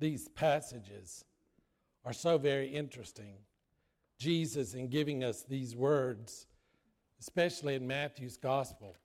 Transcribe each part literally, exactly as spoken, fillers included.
these passages are so very interesting. Jesus, in giving us these words, especially in Matthew's gospel,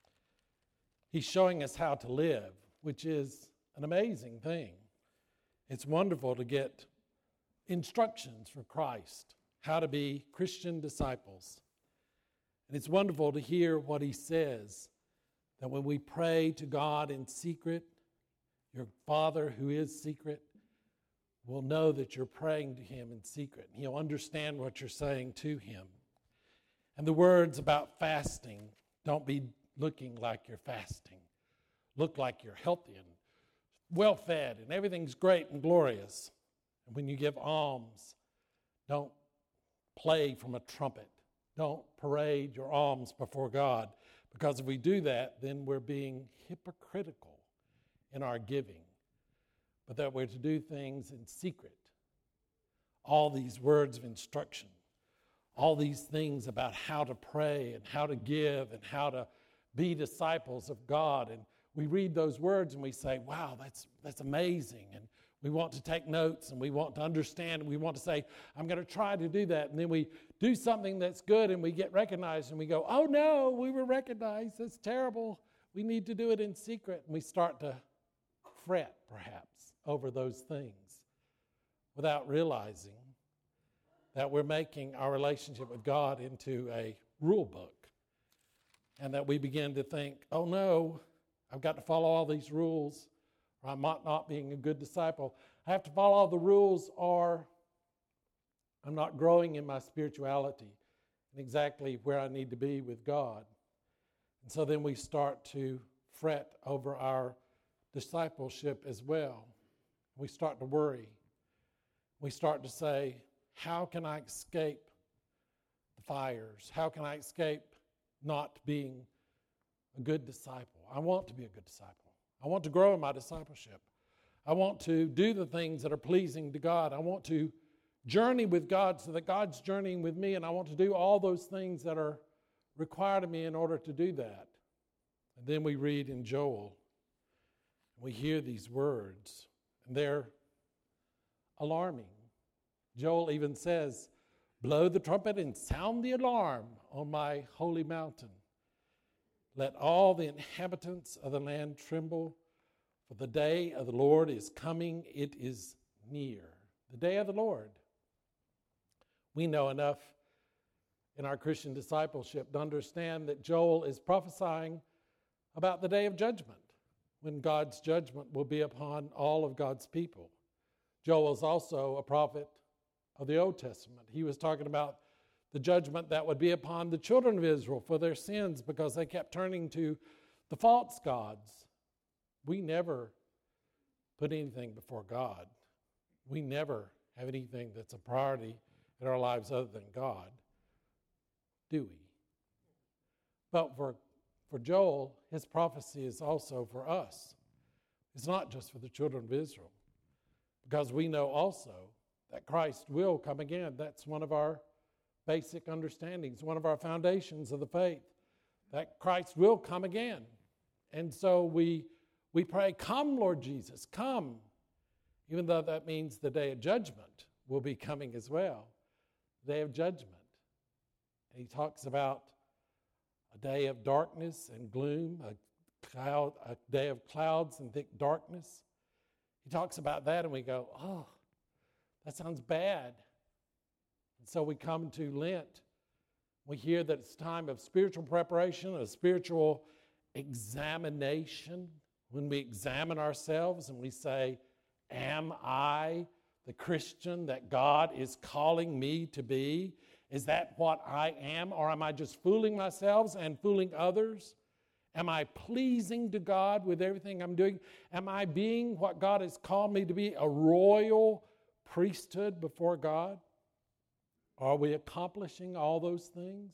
he's showing us how to live, which is an amazing thing. It's wonderful to get instructions from Christ, how to be Christian disciples. And it's wonderful to hear what he says, that when we pray to God in secret, your Father who is secret will know that you're praying to him in secret. And he'll understand what you're saying to him. And the words about fasting, don't be looking like you're fasting. Look like you're healthy and well-fed and everything's great and glorious. And when you give alms, don't play from a trumpet. Don't parade your alms before God. Because if we do that, then we're being hypocritical in our giving. But that we're to do things in secret. All these words of instruction, all these things about how to pray and how to give and how to be disciples of God. And we read those words and we say, wow, that's that's amazing. And we want to take notes and we want to understand and we want to say, I'm going to try to do that. And then we do something that's good and we get recognized and we go, oh no, we were recognized. That's terrible. We need to do it in secret. And we start to fret, perhaps, over those things without realizing that we're making our relationship with God into a rule book and that we begin to think, oh no, I've got to follow all these rules or I'm not, not being a good disciple. I have to follow all the rules or I'm not growing in my spirituality and exactly where I need to be with God. And so then we start to fret over our discipleship as well. We start to worry. We start to say, how can I escape the fires? How can I escape not being a good disciple? I want to be a good disciple. I want to grow in my discipleship. I want to do the things that are pleasing to God. I want to journey with God so that God's journeying with me, and I want to do all those things that are required of me in order to do that. And then we read in Joel, we hear these words, and they're alarming. Joel even says, blow the trumpet and sound the alarm on my holy mountain. Let all the inhabitants of the land tremble, for the day of the Lord is coming, it is near. The day of the Lord. We know enough in our Christian discipleship to understand that Joel is prophesying about the day of judgment, when God's judgment will be upon all of God's people. Joel is also a prophet of the Old Testament. He was talking about the judgment that would be upon the children of Israel for their sins because they kept turning to the false gods. We never put anything before God. We never have anything that's a priority in our lives other than God, do we? But for For Joel, his prophecy is also for us. It's not just for the children of Israel. Because we know also that Christ will come again. That's one of our basic understandings, one of our foundations of the faith, that Christ will come again. And so we, we pray, come, Lord Jesus, come. Even though that means the day of judgment will be coming as well. The day of judgment. And he talks about a day of darkness and gloom, a cloud, a day of clouds and thick darkness. He talks about that and we go, oh, that sounds bad. And so we come to Lent. We hear that it's time of spiritual preparation, a spiritual examination. When we examine ourselves and we say, am I the Christian that God is calling me to be? Is that what I am, or am I just fooling myself and fooling others? Am I pleasing to God with everything I'm doing? Am I being what God has called me to be, a royal priesthood before God? Are we accomplishing all those things?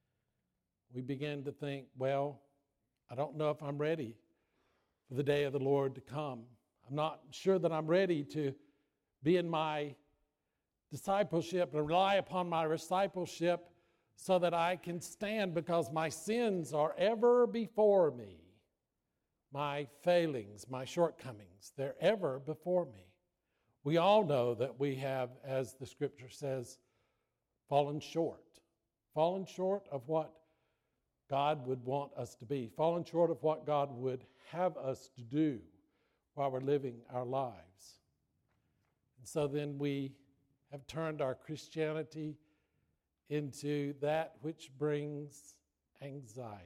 We begin to think, well, I don't know if I'm ready for the day of the Lord to come. I'm not sure that I'm ready to be in my discipleship and rely upon my discipleship so that I can stand, because my sins are ever before me. My failings, my shortcomings, they're ever before me. We all know that we have, as the scripture says, fallen short. Fallen short of what God would want us to be. Fallen short of what God would have us to do while we're living our lives. And so then we have turned our Christianity into that which brings anxiety.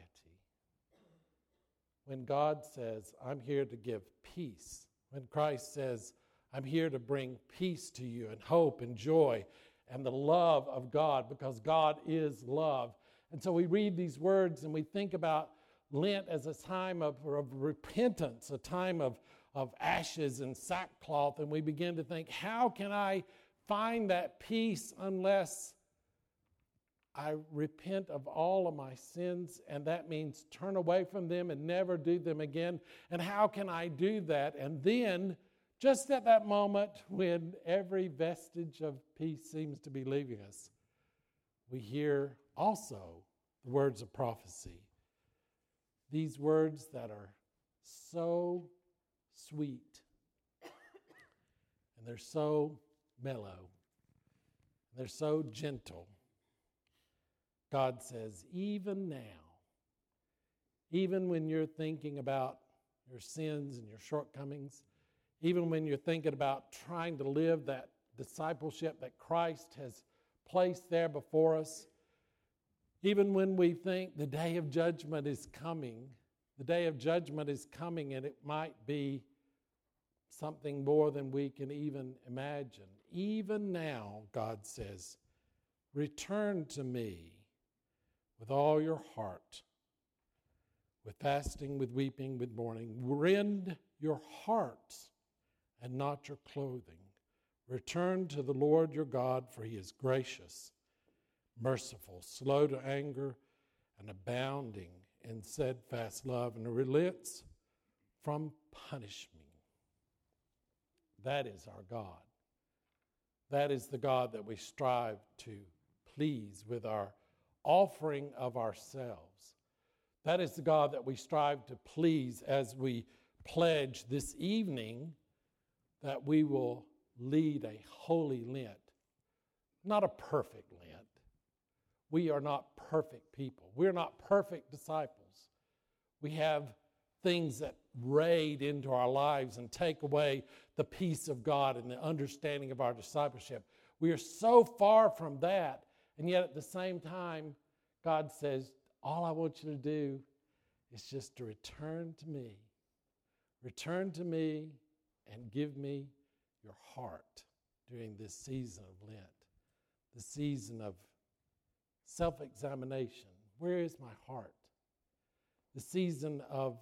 When God says, I'm here to give peace. When Christ says, I'm here to bring peace to you and hope and joy and the love of God, because God is love. And so we read these words and we think about Lent as a time of, of repentance, a time of, of ashes and sackcloth, and we begin to think, how can I find that peace unless I repent of all of my sins? And that means turn away from them and never do them again. And how can I do that? And then, just at that moment when every vestige of peace seems to be leaving us, we hear also the words of prophecy. These words that are so sweet, and they're so mellow, and they're so gentle. God says, even now, even when you're thinking about your sins and your shortcomings, even when you're thinking about trying to live that discipleship that Christ has placed there before us, even when we think the day of judgment is coming, the day of judgment is coming, and it might be something more than we can even imagine. Even now, God says, return to me with all your heart, with fasting, with weeping, with mourning. Rend your hearts and not your clothing. Return to the Lord your God, for he is gracious, merciful, slow to anger, and abounding in steadfast love, and relents from punishing. That is our God. That is the God that we strive to please with our offering of ourselves. That is the God that we strive to please as we pledge this evening that we will lead a holy Lent. Not a perfect Lent. We are not perfect people. We're not perfect disciples. We have things that raid into our lives and take away the peace of God and the understanding of our discipleship. We are so far from that, and yet at the same time, God says, all I want you to do is just to return to me. Return to me and give me your heart during this season of Lent, the season of self-examination. Where is my heart? The season of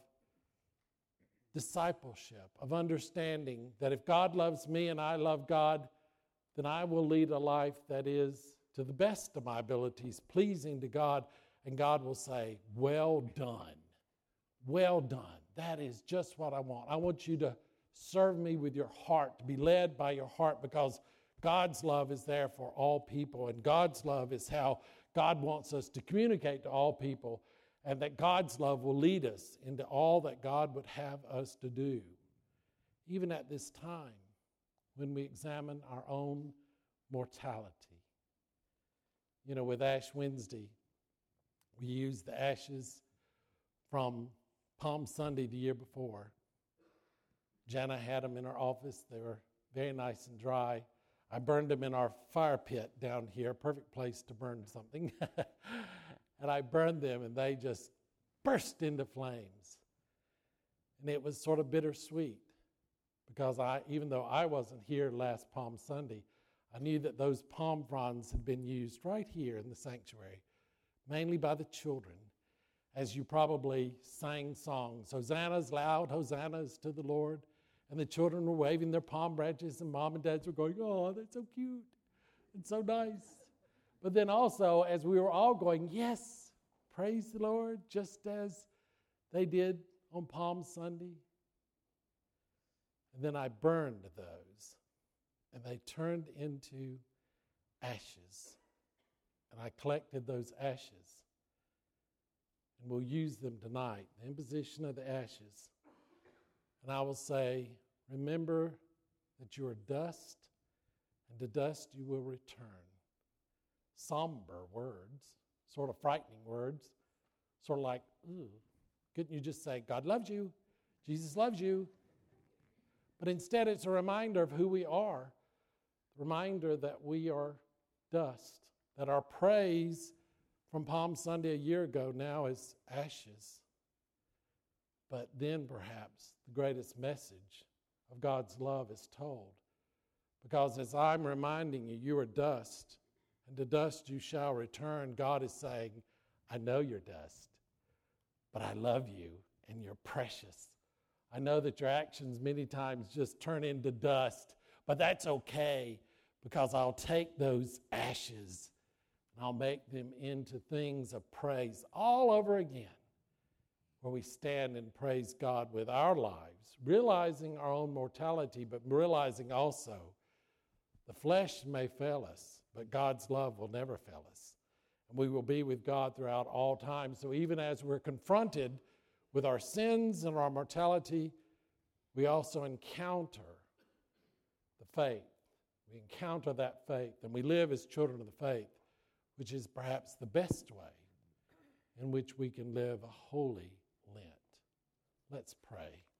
discipleship, of understanding that if God loves me and I love God, then I will lead a life that is, to the best of my abilities, pleasing to God, and God will say, well done, well done. That is just what I want. I want you to serve me with your heart, to be led by your heart, because God's love is there for all people, and God's love is how God wants us to communicate to all people, and that God's love will lead us into all that God would have us to do. Even at this time, when we examine our own mortality. You know, with Ash Wednesday, we used the ashes from Palm Sunday the year before. Jana had them in her office. They were very nice and dry. I burned them in our fire pit down here, perfect place to burn something. And I burned them, and they just burst into flames. And it was sort of bittersweet, because I, even though I wasn't here last Palm Sunday, I knew that those palm fronds had been used right here in the sanctuary, mainly by the children, as you probably sang songs. Hosannas, loud hosannas to the Lord. And the children were waving their palm branches, and mom and dads were going, oh, that's so cute and so nice. But then also, as we were all going, yes, praise the Lord, just as they did on Palm Sunday. And then I burned those, and they turned into ashes. And I collected those ashes. And we'll use them tonight, the imposition of the ashes. And I will say, remember that you are dust, and to dust you will return. Somber words, sort of frightening words, sort of like, ooh, couldn't you just say, God loves you, Jesus loves you? But instead it's a reminder of who we are, a reminder that we are dust, that our praise from Palm Sunday a year ago now is ashes. But then perhaps the greatest message of God's love is told. Because as I'm reminding you, you are dust, and to dust you shall return. God is saying, I know you're dust, but I love you, and you're precious. I know that your actions many times just turn into dust, but that's okay, because I'll take those ashes and I'll make them into things of praise all over again, where we stand and praise God with our lives, realizing our own mortality, but realizing also the flesh may fail us, but God's love will never fail us. And we will be with God throughout all time. So even as we're confronted with our sins and our mortality, we also encounter the faith. We encounter that faith, and we live as children of the faith, which is perhaps the best way in which we can live a holy Lent. Let's pray.